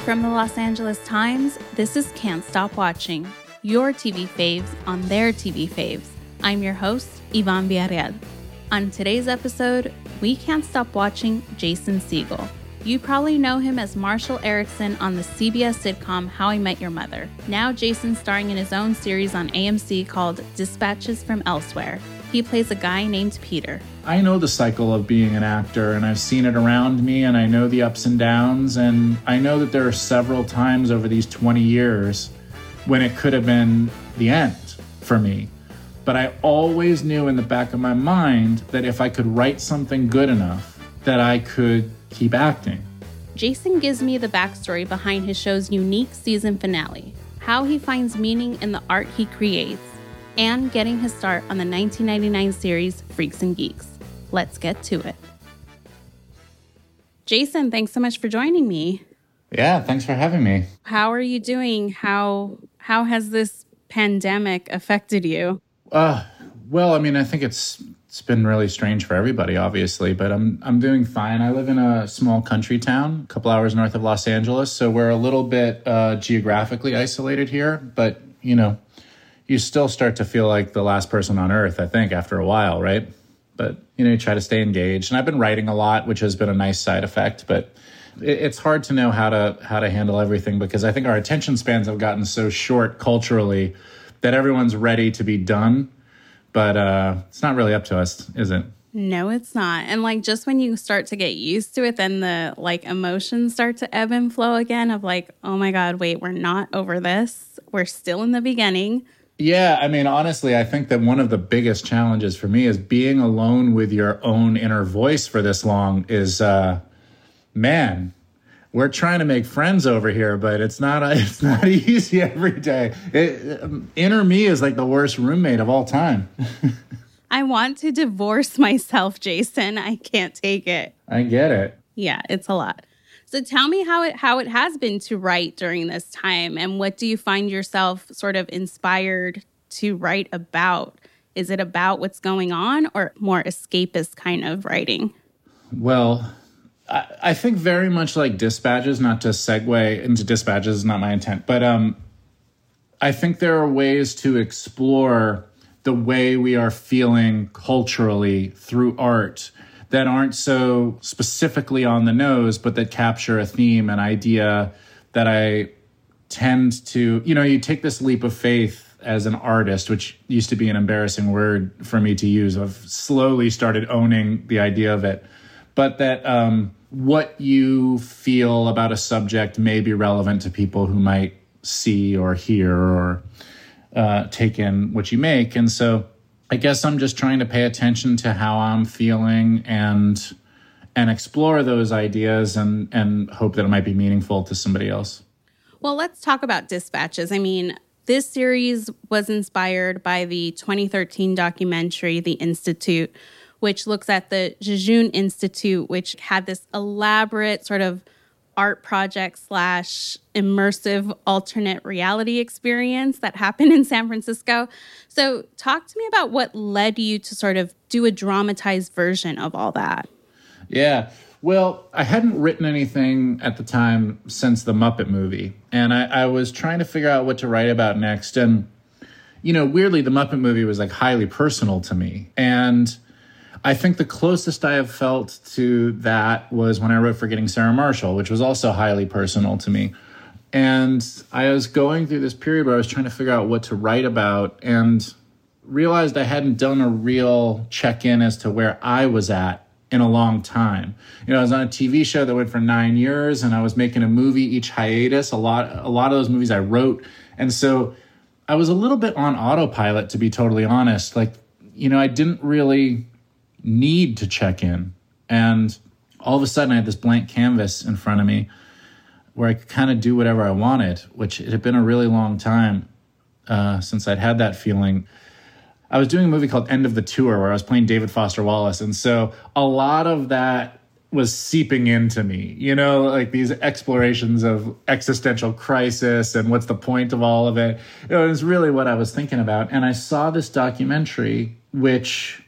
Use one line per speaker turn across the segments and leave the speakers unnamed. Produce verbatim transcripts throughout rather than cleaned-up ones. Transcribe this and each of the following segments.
From the Los Angeles Times, this is Can't Stop Watching, your T V faves on their T V faves. I'm your host, Yvonne Villarreal. On today's episode, we can't stop watching Jason Segel. You probably know him as Marshall Erickson on the C B S sitcom How I Met Your Mother. Now Jason's starring in his own series on A M C called Dispatches from Elsewhere. He plays a guy named Peter.
I know the cycle of being an actor, and I've seen it around me, and I know the ups and downs, and I know that there are several times over these twenty years when it could have been the end for me. But I always knew in the back of my mind that if I could write something good enough, that I could keep acting.
Jason gives me the backstory behind his show's unique season finale, how he finds meaning in the art he creates, and getting his start on the nineteen ninety-nine series Freaks and Geeks. Let's get to it. Jason, thanks so much for joining me.
Yeah, thanks for having me.
How are you doing? How how has this pandemic affected you?
Uh, well, I mean, I think it's it's been really strange for everybody, obviously, but I'm I'm doing fine. I live in a small country town, a couple hours north of Los Angeles, so we're a little bit uh, geographically isolated here, but, you know, you still start to feel like the last person on earth, I think, after a while, right? But, you know, you try to stay engaged. And I've been writing a lot, which has been a nice side effect. But it, it's hard to know how to how to handle everything because I think our attention spans have gotten so short culturally that everyone's ready to be done. But uh, it's not really up to us, is it?
No, it's not. And like just when you start to get used to it, then the like emotions start to ebb and flow again of like, oh my God, wait, we're not over this. We're still in the beginning.
Yeah, I mean, honestly, I think that one of the biggest challenges for me is being alone with your own inner voice for this long is, uh, man, we're trying to make friends over here, but it's not it's not easy every day. It, um, inner me is like the worst roommate of all time.
I want to divorce myself, Jason. I can't take it.
I get it.
Yeah, it's a lot. So tell me how it how it has been to write during this time, and what do you find yourself sort of inspired to write about? Is it about what's going on or more escapist kind of writing?
Well, I, I think very much like Dispatches, not to segue into Dispatches is not my intent, but um, I think there are ways to explore the way we are feeling culturally through art that aren't so specifically on the nose, but that capture a theme, an idea that I tend to, you know, you take this leap of faith as an artist, which used to be an embarrassing word for me to use. I've slowly started owning the idea of it. But that um, what you feel about a subject may be relevant to people who might see or hear or uh, take in what you make. And so I guess I'm just trying to pay attention to how I'm feeling and and explore those ideas and, and hope that it might be meaningful to somebody else.
Well, let's talk about Dispatches. I mean, this series was inspired by the twenty thirteen documentary, The Institute, which looks at the Jejune Institute, which had this elaborate sort of art project slash immersive alternate reality experience that happened in San Francisco. So talk to me about what led you to sort of do a dramatized version of all that.
Yeah. Well, I hadn't written anything at the time since the Muppet movie. And I, I was trying to figure out what to write about next. And, you know, weirdly, the Muppet movie was like highly personal to me. And I think the closest I have felt to that was when I wrote Forgetting Sarah Marshall, which was also highly personal to me. And I was going through this period where I was trying to figure out what to write about and realized I hadn't done a real check-in as to where I was at in a long time. You know, I was on a T V show that went for nine years and I was making a movie each hiatus. A lot, a lot of those movies I wrote. And so I was a little bit on autopilot, to be totally honest. Like, you know, I didn't really need to check in. And all of a sudden I had this blank canvas in front of me where I could kind of do whatever I wanted, which it had been a really long time uh, since I'd had that feeling. I was doing a movie called End of the Tour where I was playing David Foster Wallace. And so a lot of that was seeping into me, you know, like these explorations of existential crisis and what's the point of all of it. It was really what I was thinking about. And I saw this documentary, which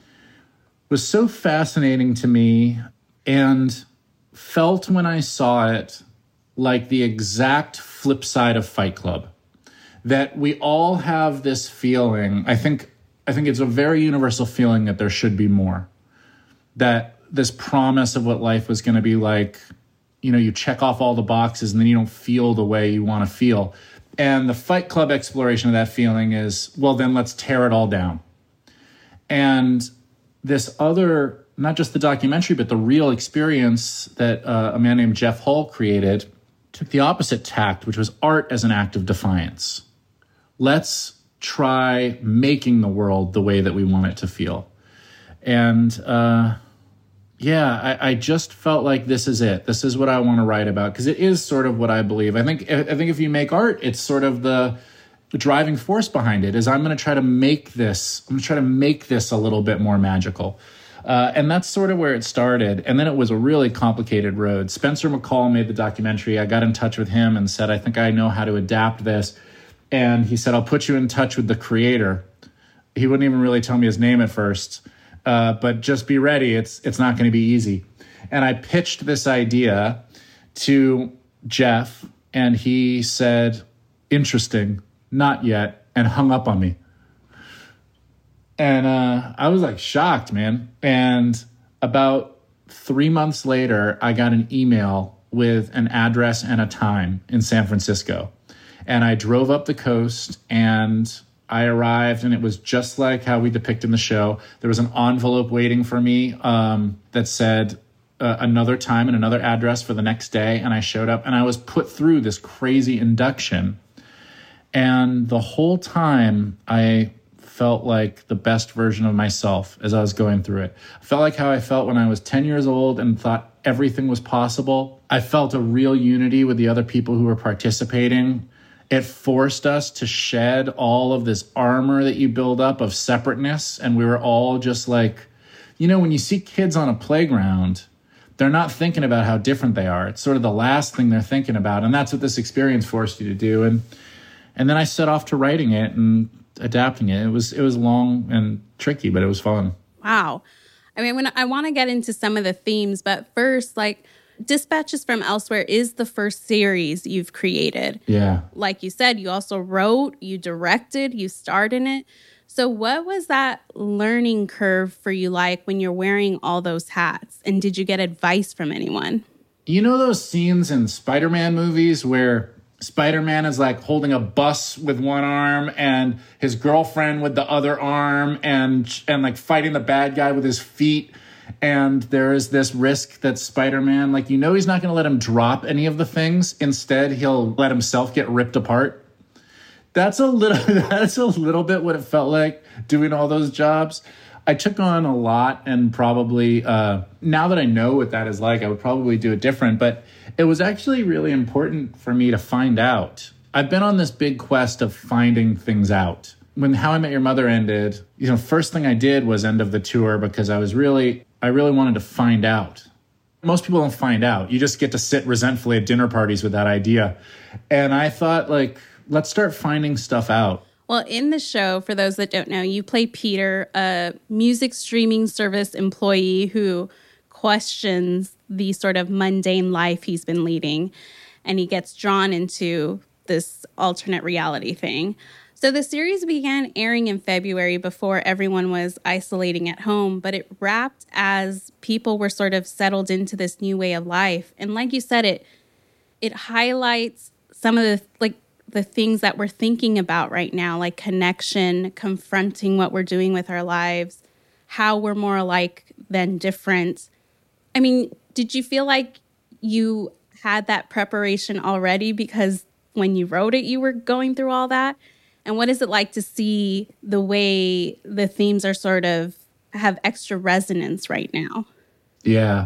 was so fascinating to me and felt when I saw it like the exact flip side of Fight Club. That we all have this feeling, I think I think it's a very universal feeling that there should be more. That this promise of what life was going to be like, you know, you check off all the boxes and then you don't feel the way you want to feel. And the Fight Club exploration of that feeling is, well, then let's tear it all down. And this other, not just the documentary, but the real experience that uh, a man named Jeff Hull created took the opposite tact, which was art as an act of defiance. Let's try making the world the way that we want it to feel. And uh, yeah, I, I just felt like this is it. This is what I want to write about, because it is sort of what I believe. I think I think if you make art, it's sort of the, the driving force behind it is I'm going to try to make this, I'm going to try to make this a little bit more magical. Uh, and that's sort of where it started. And then it was a really complicated road. Spencer McCall made the documentary. I got in touch with him and said, I think I know how to adapt this. And he said, I'll put you in touch with the creator. He wouldn't even really tell me his name at first, uh, but just be ready. It's it's not going to be easy. And I pitched this idea to Jeff, and he said, interesting, not yet, and hung up on me. And uh, I was like shocked, man. And about three months later, I got an email with an address and a time in San Francisco. And I drove up the coast and I arrived, and it was just like how we depict in the show. There was an envelope waiting for me um, that said uh, another time and another address for the next day. And I showed up and I was put through this crazy induction. And the whole time I felt like the best version of myself as I was going through it. I felt like how I felt when I was ten years old and thought everything was possible. I felt a real unity with the other people who were participating. It forced us to shed all of this armor that you build up of separateness. And we were all just like, you know, when you see kids on a playground, they're not thinking about how different they are. It's sort of the last thing they're thinking about. And that's what this experience forced you to do. And and then I set off to writing it and adapting it. It was it was long and tricky, but it was fun.
Wow. I mean, when I want to get into some of the themes, but first, like, Dispatches from Elsewhere is the first series you've created.
Yeah.
Like you said, you also wrote, you directed, you starred in it. So what was that learning curve for you like when you're wearing all those hats? And did you get advice from anyone?
You know those scenes in Spider-Man movies where Spider-Man is like holding a bus with one arm and his girlfriend with the other arm and and like fighting the bad guy with his feet? And there is this risk that Spider-Man, like, you know, he's not going to let him drop any of the things. Instead, he'll let himself get ripped apart. That's a little, that's a little bit what it felt like doing all those jobs. I took on a lot, and probably, uh, now that I know what that is like, I would probably do it different. But it was actually really important for me to find out. I've been on this big quest of finding things out. When How I Met Your Mother ended, you know, first thing I did was end of the tour because I was really, I really wanted to find out. Most people don't find out. You just get to sit resentfully at dinner parties with that idea. And I thought, like, let's start finding stuff out.
Well, in the show, for those that don't know, you play Peter, a music streaming service employee who questions the sort of mundane life he's been leading. And he gets drawn into this alternate reality thing. So the series began airing in February before everyone was isolating at home, but it wrapped as people were sort of settled into this new way of life. And like you said, it it highlights some of the like the things that we're thinking about right now, like connection, confronting what we're doing with our lives, how we're more alike than different. I mean, did you feel like you had that preparation already because when you wrote it, you were going through all that? And what is it like to see the way the themes are sort of have extra resonance right now?
Yeah.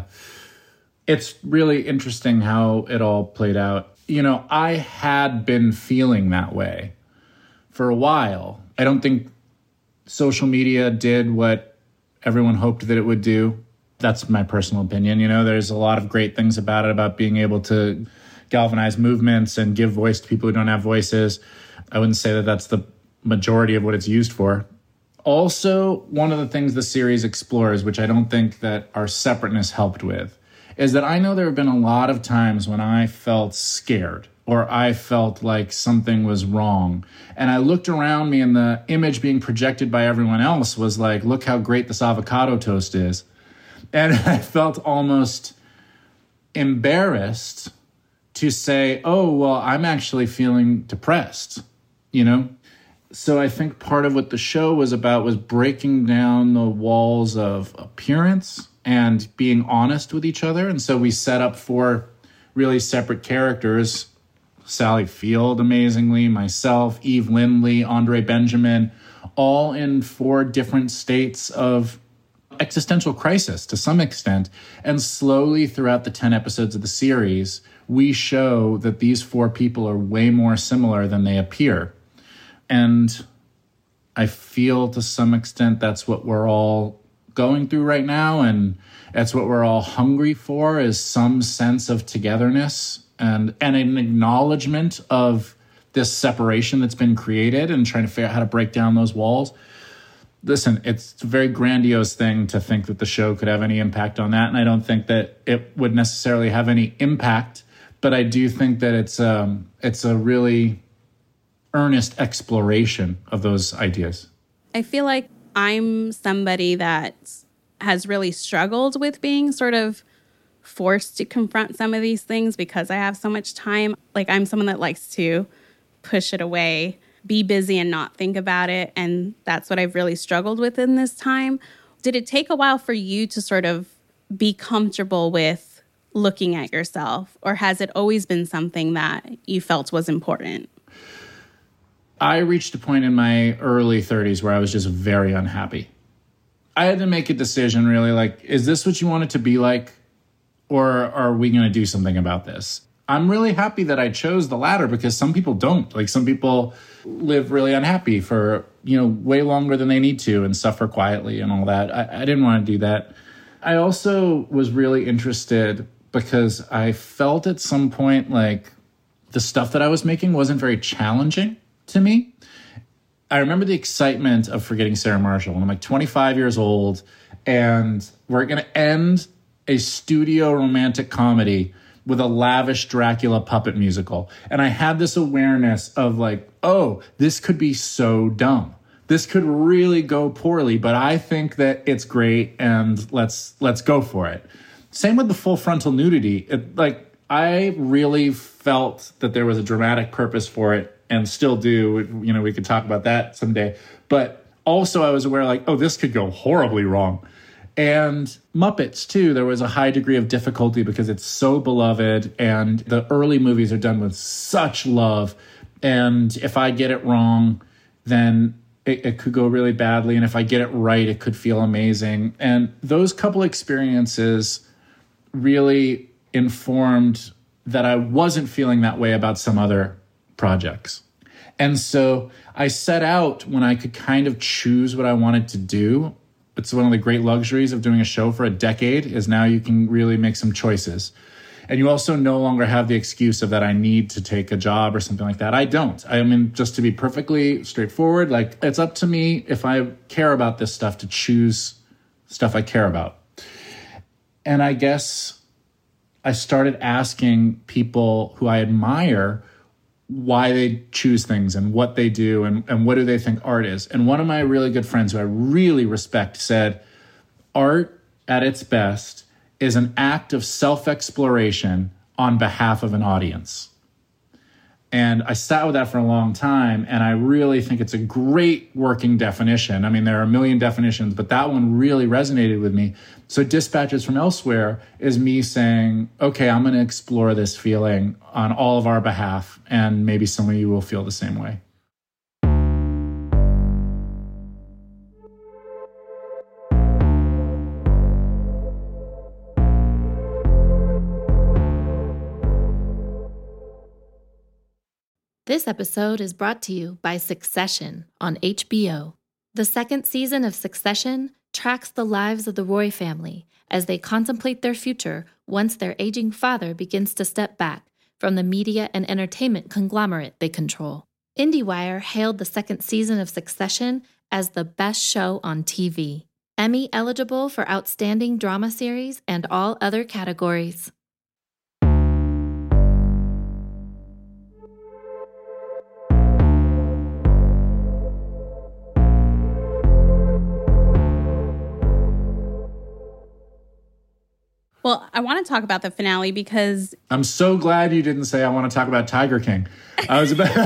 It's really interesting how it all played out. You know, I had been feeling that way for a while. I don't think social media did what everyone hoped that it would do. That's my personal opinion. You know, there's a lot of great things about it, about being able to galvanize movements and give voice to people who don't have voices. I wouldn't say that that's the majority of what it's used for. Also, one of the things the series explores, which I don't think that our separateness helped with, is that I know there have been a lot of times when I felt scared or I felt like something was wrong. And I looked around me and the image being projected by everyone else was like, look how great this avocado toast is. And I felt almost embarrassed to say, oh, well, I'm actually feeling depressed, you know? So I think part of what the show was about was breaking down the walls of appearance and being honest with each other. And so we set up four really separate characters, Sally Field, amazingly, myself, Eve Lindley, Andre Benjamin, all in four different states of existential crisis to some extent. And slowly throughout the ten episodes of the series, we show that these four people are way more similar than they appear. And I feel to some extent that's what we're all going through right now. And that's what we're all hungry for, is some sense of togetherness and, and an acknowledgement of this separation that's been created and trying to figure out how to break down those walls. Listen, it's a very grandiose thing to think that the show could have any impact on that. And I don't think that it would necessarily have any impact, but I do think that it's um, it's a really earnest exploration of those ideas.
I feel like I'm somebody that has really struggled with being sort of forced to confront some of these things because I have so much time. Like, I'm someone that likes to push it away, be busy and not think about it. And that's what I've really struggled with in this time. Did it take a while for you to sort of be comfortable with looking at yourself? Or has it always been something that you felt was important?
I reached a point in my early thirties where I was just very unhappy. I had to make a decision, really, like, is this what you want it to be like? Or are we going to do something about this? I'm really happy that I chose the latter because some people don't. Like, some people live really unhappy for, you know, way longer than they need to and suffer quietly and all that. I, I didn't want to do that. I also was really interested because I felt at some point like the stuff that I was making wasn't very challenging to me. I remember the excitement of Forgetting Sarah Marshall when I'm like twenty-five years old and we're going to end a studio romantic comedy with a lavish Dracula puppet musical. And I had this awareness of like, oh, this could be so dumb. This could really go poorly, but I think that it's great and let's let's go for it. Same with the full frontal nudity. It, like, I really felt that there was a dramatic purpose for it and still do. You know, we could talk about that someday. But also I was aware like, oh, this could go horribly wrong. And Muppets, too, there was a high degree of difficulty because it's so beloved and the early movies are done with such love. And if I get it wrong, then it, it could go really badly. And if I get it right, it could feel amazing. And those couple experiences really informed that I wasn't feeling that way about some other projects. And so I set out when I could kind of choose what I wanted to do. It's one of the great luxuries of doing a show for a decade is now you can really make some choices. And you also no longer have the excuse of that I need to take a job or something like that. I don't. I mean, just to be perfectly straightforward, like, it's up to me if I care about this stuff to choose stuff I care about. And I guess I started asking people who I admire why they choose things and what they do and, and what do they think art is. And one of my really good friends who I really respect said, art at its best is an act of self-exploration on behalf of an audience. And I sat with that for a long time, and I really think it's a great working definition. I mean, there are a million definitions, but that one really resonated with me. So Dispatches from Elsewhere is me saying, okay, I'm going to explore this feeling on all of our behalf, and maybe some of you will feel the same way.
This episode is brought to you by Succession on H B O. The second season of Succession tracks the lives of the Roy family as they contemplate their future once their aging father begins to step back from the media and entertainment conglomerate they control. IndieWire hailed the second season of Succession as the best show on T V. Emmy eligible for Outstanding Drama Series and all other categories.
Well, I want to talk about the finale because...
I'm so glad you didn't say I want to talk about Tiger King. I was about...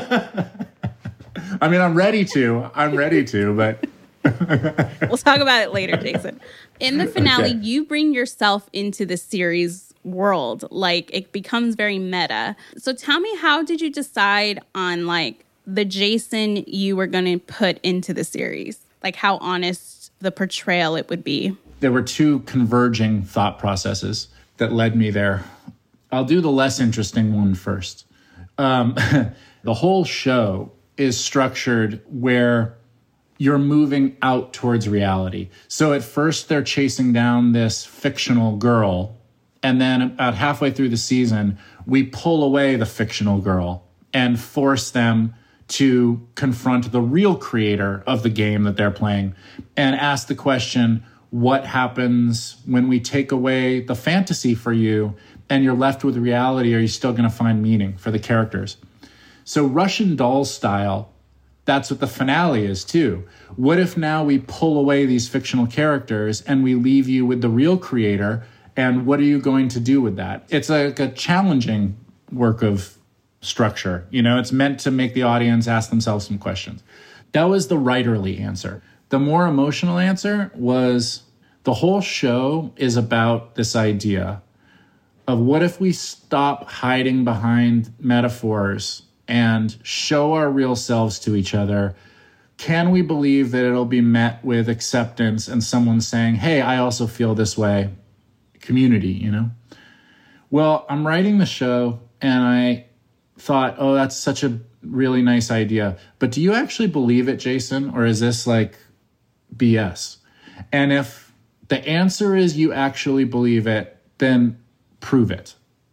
I mean, I'm ready to. I'm ready to, but...
We'll talk about it later, Jason. In the finale,
Okay.
you bring yourself into the series world. Like, it becomes very meta. So tell me, how did you decide on, like, the Jason you were going to put into the series? Like, how honest the portrayal it would be?
There were two converging thought processes that led me there. I'll do the less interesting one first. Um, the whole show is structured where you're moving out towards reality. So at first they're chasing down this fictional girl, and then about halfway through the season, we pull away the fictional girl and force them to confront the real creator of the game that they're playing and ask the question, what happens when we take away the fantasy for you and you're left with reality? Are you still going to find meaning for the characters? So Russian Doll style, that's what the finale is too. What if now we pull away these fictional characters and we leave you with the real creator? And what are you going to do with that? It's like a challenging work of structure. You know, it's meant to make the audience ask themselves some questions. That was the writerly answer. The more emotional answer was the whole show is about this idea of what if we stop hiding behind metaphors and show our real selves to each other? Can we believe that it'll be met with acceptance and someone saying, hey, I also feel this way? Community, you know? Well, I'm writing the show and I thought, oh, that's such a really nice idea. But do you actually believe it, Jason? Or is this like B S? And if the answer is you actually believe it, then prove it.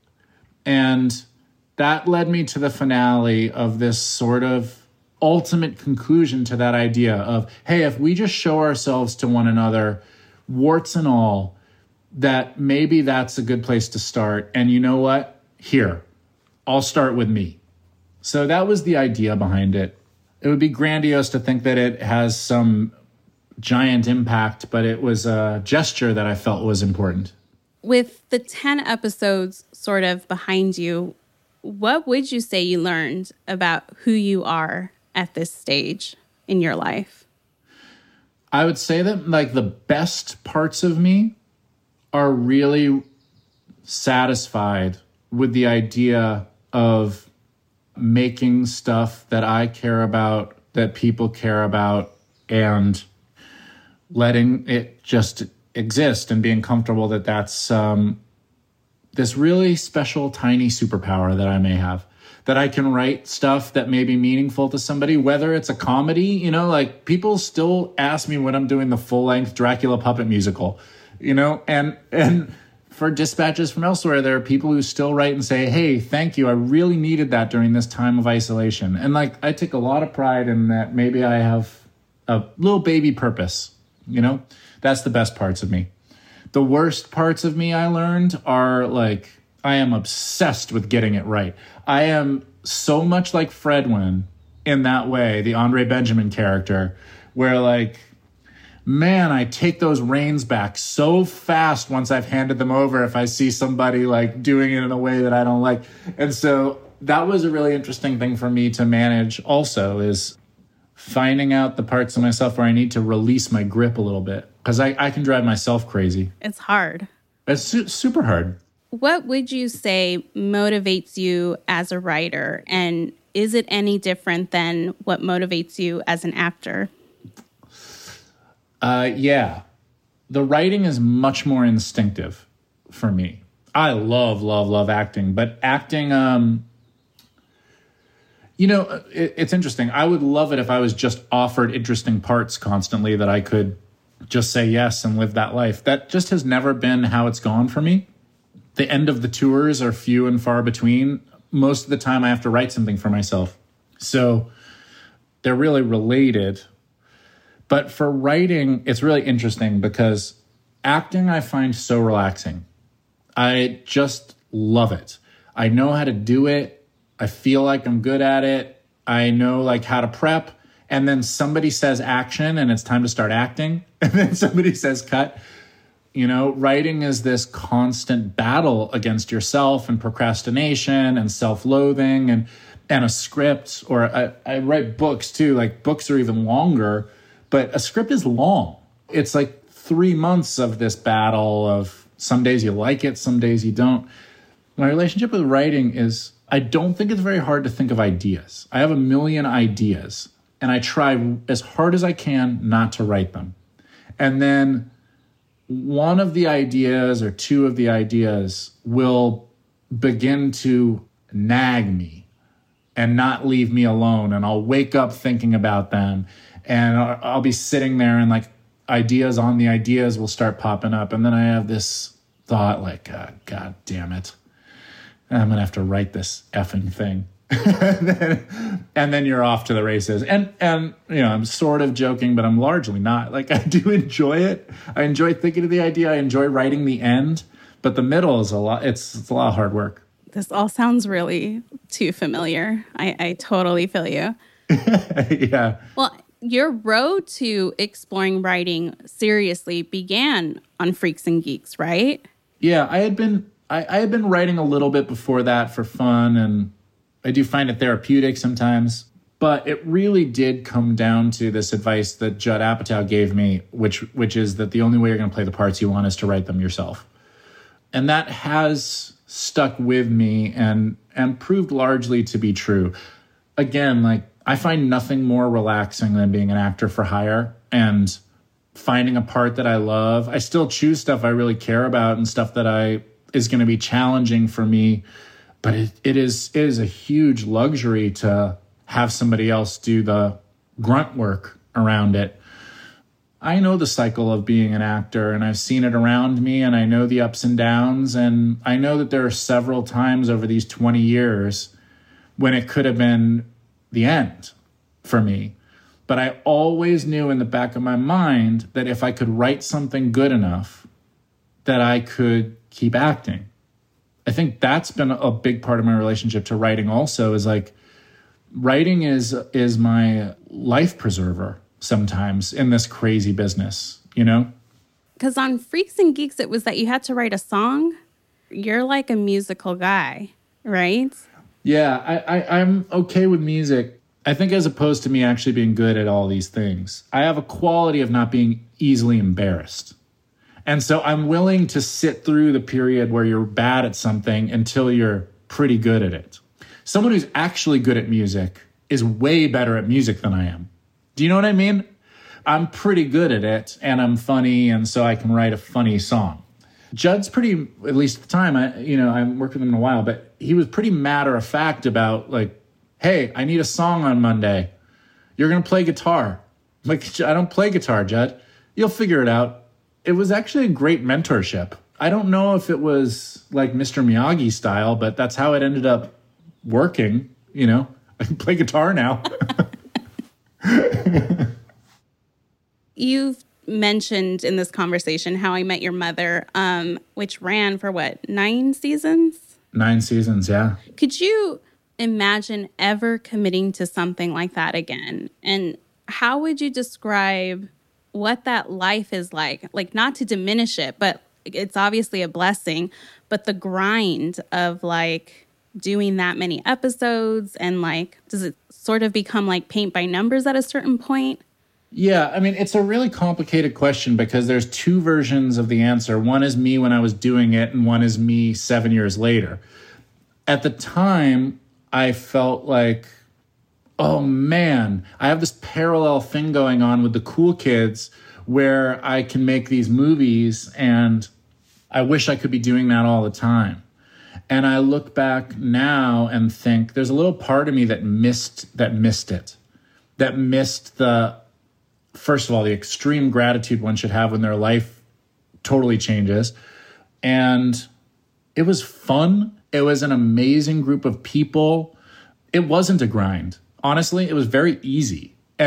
And that led me to the finale of this sort of ultimate conclusion to that idea of, hey, if we just show ourselves to one another, warts and all, that maybe that's a good place to start. And you know what? Here, I'll start with me. So that was the idea behind it. It would be grandiose to think that it has some giant impact, but it was a gesture that I felt was important.
With the ten episodes sort of behind you, what would you say you learned about who you are at this stage in your life?
I would say that like the best parts of me are really satisfied with the idea of making stuff that I care about, that people care about, and letting it just exist and being comfortable that that's um, this really special, tiny superpower that I may have, that I can write stuff that may be meaningful to somebody, whether it's a comedy, you know, like people still ask me when I'm doing the full-length Dracula puppet musical, you know, and and for Dispatches from Elsewhere, there are people who still write and say, hey, thank you. I really needed that during this time of isolation. And like, I take a lot of pride in that. Maybe I have a little baby purpose, you know, that's the best parts of me. The worst parts of me I learned are like, I am obsessed with getting it right. I am so much like Fredwin in that way, the Andre Benjamin character, where like, man, I take those reins back so fast once I've handed them over if I see somebody like doing it in a way that I don't like. And so that was a really interesting thing for me to manage also, is finding out the parts of myself where I need to release my grip a little bit, because I, I can drive myself crazy.
It's hard.
It's su- super hard.
What would you say motivates you as a writer? And is it any different than what motivates you as an actor?
Uh, yeah. The writing is much more instinctive for me. I love, love, love acting, but acting, um, you know, it, it's interesting. I would love it if I was just offered interesting parts constantly that I could just say yes and live that life. That just has never been how it's gone for me. The end of the tours are few and far between. Most of the time I have to write something for myself. So they're really related. But for writing, it's really interesting because acting I find so relaxing. I just love it. I know how to do it. I feel like I'm good at it. I know like how to prep. And then somebody says action and it's time to start acting. And then somebody says cut. You know, writing is this constant battle against yourself and procrastination and self-loathing and and a script. Or I, I write books too. Like books are even longer, but a script is long. It's like three months of this battle of some days you like it, some days you don't. My relationship with writing is, I don't think it's very hard to think of ideas. I have a million ideas and I try as hard as I can not to write them. And then one of the ideas or two of the ideas will begin to nag me and not leave me alone. And I'll wake up thinking about them and I'll, I'll be sitting there and like ideas on the ideas will start popping up. And then I have this thought like, God, God damn it. I'm going to have to write this effing thing. and, then, and then you're off to the races. And, and, you know, I'm sort of joking, but I'm largely not. Like, I do enjoy it. I enjoy thinking of the idea. I enjoy writing the end. But the middle is a lot, it's, it's a lot of hard work.
This all sounds really too familiar. I, I totally feel you.
Yeah.
Well, your road to exploring writing seriously began on Freaks and Geeks, right?
Yeah, I had been I, I had been writing a little bit before that for fun, and I do find it therapeutic sometimes. But it really did come down to this advice that Judd Apatow gave me, which which is that the only way you're going to play the parts you want is to write them yourself. And that has stuck with me and and proved largely to be true. Again, like I find nothing more relaxing than being an actor for hire and finding a part that I love. I still choose stuff I really care about and stuff that I is going to be challenging for me. But it, it is it is a huge luxury to have somebody else do the grunt work around it. I know the cycle of being an actor, and I've seen it around me, and I know the ups and downs, and I know that there are several times over these twenty years when it could have been the end for me. But I always knew in the back of my mind that if I could write something good enough, that I could keep acting. I think that's been a big part of my relationship to writing also, is like writing is is my life preserver sometimes in this crazy business, you know?
Because on Freaks and Geeks, it was that you had to write a song. You're like a musical guy, right?
Yeah, I, I, I'm okay with music. I think as opposed to me actually being good at all these things, I have a quality of not being easily embarrassed. And so I'm willing to sit through the period where you're bad at something until you're pretty good at it. Someone who's actually good at music is way better at music than I am. Do you know what I mean? I'm pretty good at it, and I'm funny, and so I can write a funny song. Judd's pretty, at least at the time, I, you know, I haven't worked with him in a while, but he was pretty matter of fact about like, hey, I need a song on Monday. You're going to play guitar. I'm like, I don't play guitar, Judd. You'll figure it out. It was actually a great mentorship. I don't know if it was like Mister Miyagi style, but that's how it ended up working. You know, I can play guitar now.
You've mentioned in this conversation How I Met Your Mother, um, which ran for what, nine seasons?
Nine seasons, yeah.
Could you imagine ever committing to something like that again? And how would you describe what that life is like? Like, not to diminish it, but it's obviously a blessing, but the grind of like doing that many episodes, and like, does it sort of become like paint by numbers at a certain point?
Yeah, I mean, it's a really complicated question because there's two versions of the answer. One is me when I was doing it, and one is me seven years later. At the time, I felt like, oh man, I have this parallel thing going on with the cool kids where I can make these movies, and I wish I could be doing that all the time. And I look back now and think there's a little part of me that missed that missed it, that missed the, first of all, the extreme gratitude one should have when their life totally changes. And it was fun. It was an amazing group of people. It wasn't a grind. Honestly, it was very easy. And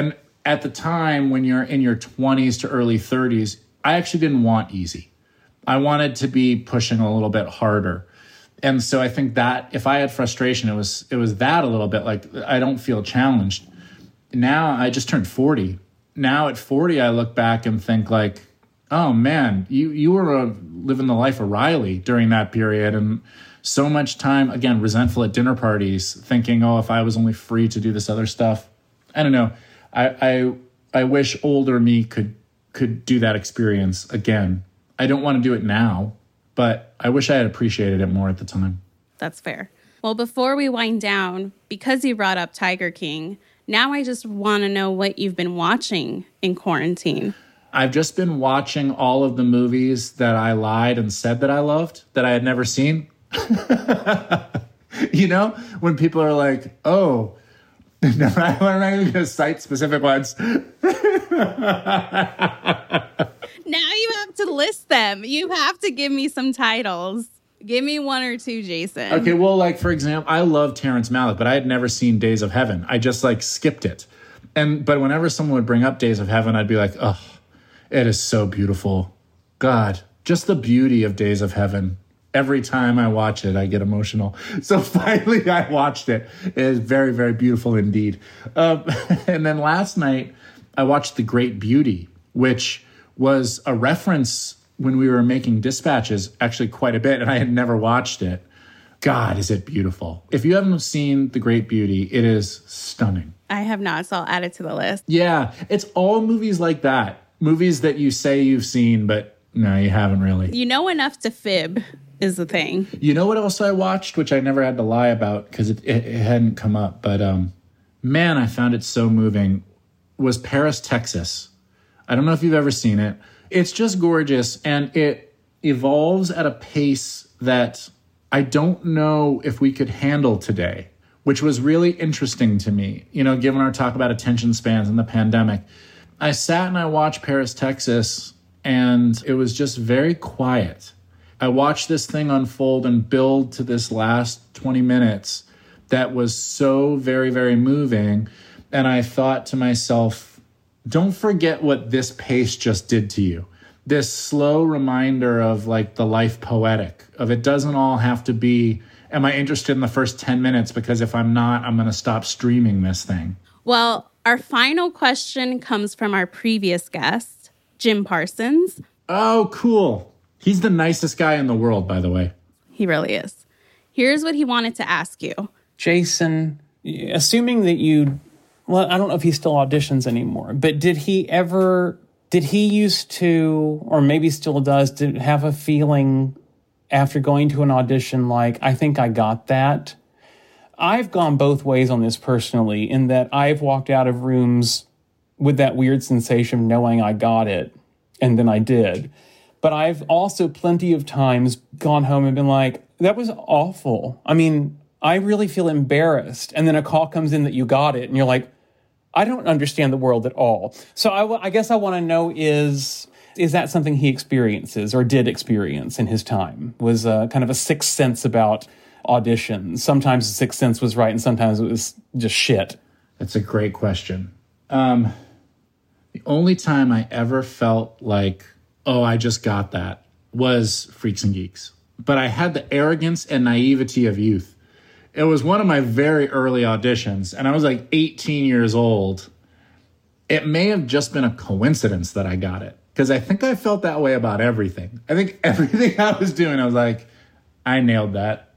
at the time when you're in your twenties to early thirties, I actually didn't want easy. I wanted to be pushing a little bit harder. And so I think that if I had frustration, it was it was that a little bit, like I don't feel challenged. Now I just turned forty. Now at forty, I look back and think like, oh man, you, you were uh, living the life of Riley during that period. And so much time, again, resentful at dinner parties, thinking, oh, if I was only free to do this other stuff. I don't know. I I, I wish older me could could do that experience again. I don't want to do it now, but I wish I had appreciated it more at the time.
That's fair. Well, before we wind down, because you brought up Tiger King, now I just want to know what you've been watching in quarantine.
I've just been watching all of the movies that I lied and said that I loved, that I had never seen. You know, when people are like, oh, no, I'm not even going to cite specific ones.
Now you have to list them. You have to give me some titles. Give me one or two, Jason.
Okay, well, like, for example, I love Terrence Malick, but I had never seen Days of Heaven. I just, like, skipped it. And But whenever someone would bring up Days of Heaven, I'd be like, oh, it is so beautiful. God, just the beauty of Days of Heaven. Every time I watch it, I get emotional. So finally, I watched it. It is very, very beautiful indeed. Um, and then last night, I watched The Great Beauty, which was a reference when we were making Dispatches, actually quite a bit, and I had never watched it. God, is it beautiful. If you haven't seen The Great Beauty, it is stunning.
I have not, so I'll add it to the list.
Yeah, it's all movies like that. Movies that you say you've seen, but no, you haven't really.
You know enough to fib is the thing.
You know what else I watched, which I never had to lie about because it, it, it hadn't come up, but um, man, I found it so moving, was Paris, Texas. I don't know if you've ever seen it. It's just gorgeous, and it evolves at a pace that I don't know if we could handle today, which was really interesting to me, you know, given our talk about attention spans and the pandemic. I sat and I watched Paris, Texas, and it was just very quiet. I watched this thing unfold and build to this last twenty minutes that was so very, very moving, and I thought to myself, don't forget what this pace just did to you. This slow reminder of like the life poetic, of it doesn't all have to be, am I interested in the first ten minutes? Because if I'm not, I'm going to stop streaming this thing.
Well, our final question comes from our previous guest, Jim Parsons.
Oh, cool. He's the nicest guy in the world, by the way.
He really is. Here's what he wanted to ask you.
Jason, assuming that you... Well, I don't know if he still auditions anymore, but did he ever, did he used to, or maybe still does, to have a feeling after going to an audition like, I think I got that? I've gone both ways on this personally, in that I've walked out of rooms with that weird sensation of knowing I got it, and then I did. But I've also plenty of times gone home and been like, that was awful. I mean, I really feel embarrassed. And then a call comes in that you got it, and you're like, I don't understand the world at all. So I, w- I guess I want to know is, is that something he experiences or did experience in his time? Was uh, kind of a sixth sense about auditions. Sometimes the sixth sense was right and sometimes it was just shit.
That's a great question. Um, the only time I ever felt like, oh, I just got that was Freaks and Geeks. But I had the arrogance and naivety of youth. It was one of my very early auditions, and I was like eighteen years old. It may have just been a coincidence that I got it, because I think I felt that way about everything. I think everything I was doing, I was like, I nailed that.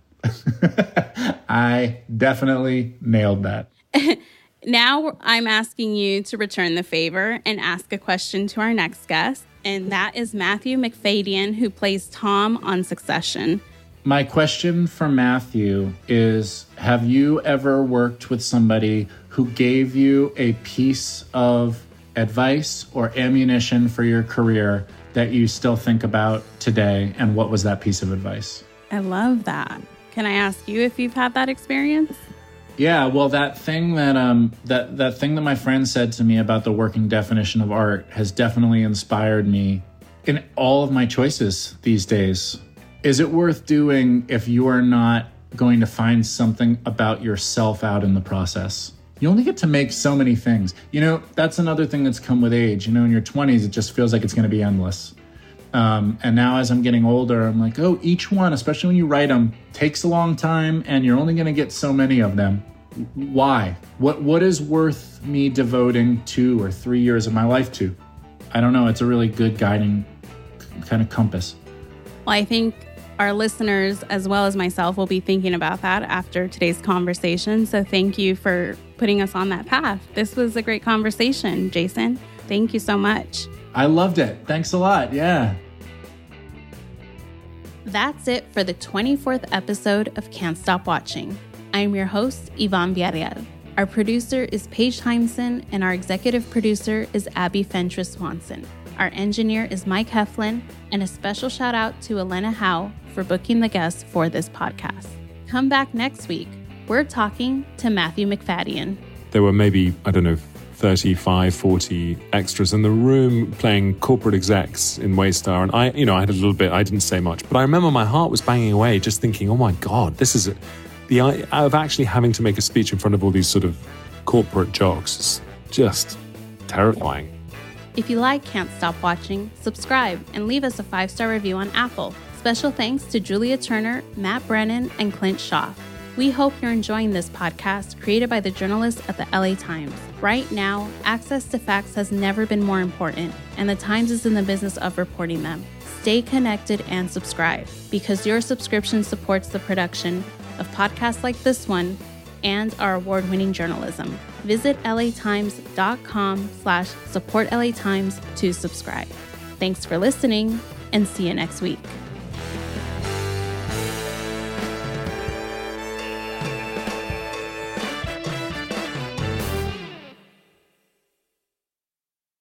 I definitely nailed that.
Now I'm asking you to return the favor and ask a question to our next guest, and that is Matthew Macfadyen, who plays Tom on Succession.
My question for Matthew is, have you ever worked with somebody who gave you a piece of advice or ammunition for your career that you still think about today? And what was that piece of advice?
I love that. Can I ask you if you've had that experience?
Yeah, well, that thing that um that, that thing that my friend said to me about the working definition of art has definitely inspired me in all of my choices these days. Is it worth doing if you are not going to find something about yourself out in the process? You only get to make so many things. You know, that's another thing that's come with age. You know, in your twenties, it just feels like it's going to be endless. Um, and now as I'm getting older, I'm like, oh, each one, especially when you write them, takes a long time and you're only going to get so many of them. Why? What What is worth me devoting two or three years of my life to? I don't know. It's a really good guiding kind of compass.
Well, I think our listeners, as well as myself, will be thinking about that after today's conversation. So thank you for putting us on that path. This was a great conversation, Jason. Thank you so much.
I loved it. Thanks a lot. Yeah.
That's it for the twenty-fourth episode of Can't Stop Watching. I'm your host, Yvonne Villarreal. Our producer is Paige Hyamson, and our executive producer is Abby Fentress Swanson. Our engineer is Mike Heflin, and a special shout out to Elena Howe for booking the guests for this podcast. Come back next week. We're talking to Matthew Macfadyen.
There were maybe, I don't know, thirty-five, forty extras in the room playing corporate execs in Waystar. And I, you know, I had a little bit, I didn't say much, but I remember my heart was banging away just thinking, oh my God, this is a, the of actually having to make a speech in front of all these sort of corporate jocks is just terrifying.
If you like Can't Stop Watching, subscribe and leave us a five-star review on Apple. Special thanks to Julia Turner, Matt Brennan, and Clint Shaw. We hope you're enjoying this podcast created by the journalists at the L A Times. Right now, access to facts has never been more important, and the Times is in the business of reporting them. Stay connected and subscribe, because your subscription supports the production of podcasts like this one and our award-winning journalism. Visit latimes.com slash support LA Times to subscribe. Thanks for listening, and see you next week.